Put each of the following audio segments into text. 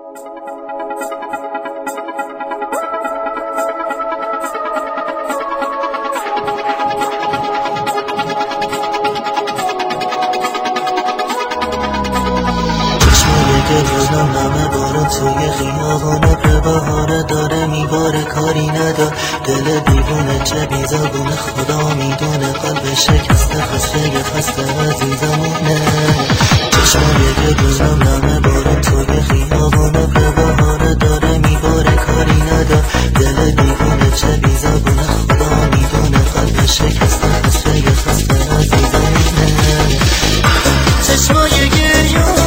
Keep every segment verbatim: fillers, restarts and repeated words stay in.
روزم نمه بارون توی خیابان ابر بهاره داره میباره کاری ندار دل دیوونه چه بیزبونه خدا میدونه قلب شکسته خسته خسته عزیزمونه چشمای که روزم نمه بارون توی خیابان ابر بهاره داره میباره کاری ندار دل دیوونه چه بیزبونه خدا میدونه قلب شکسته خسته خسته عزیزمونه چشمای گریون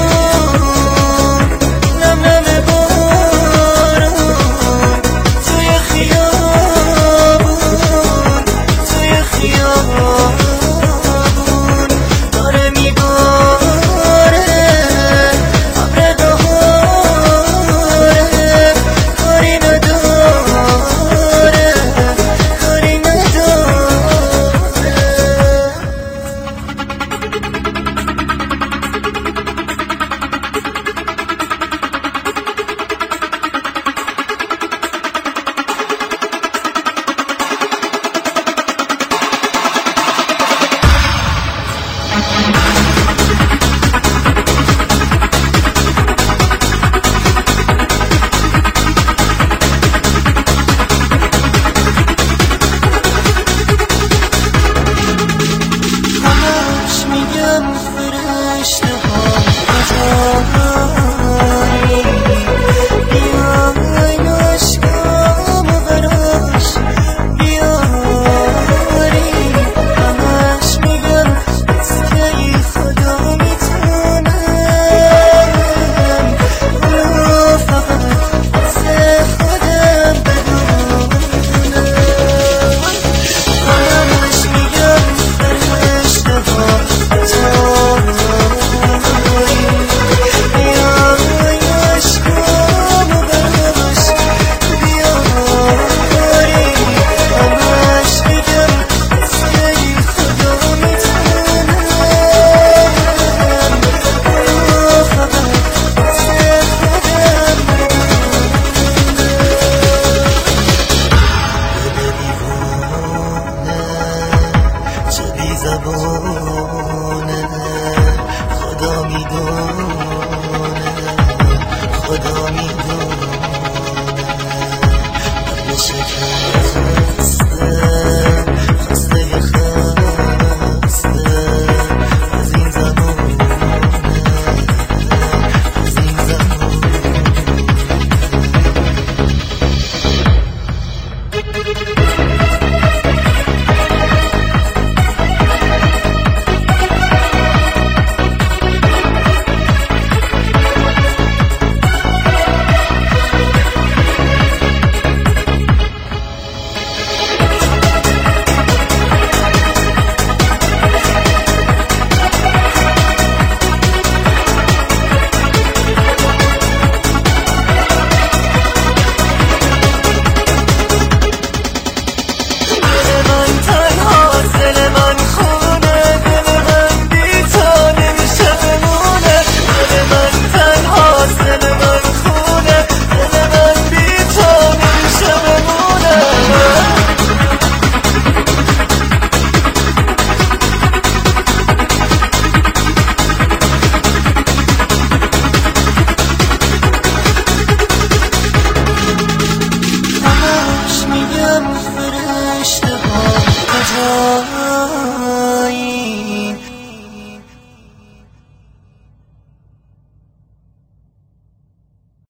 زبونه خدا میدونه خدا میدونه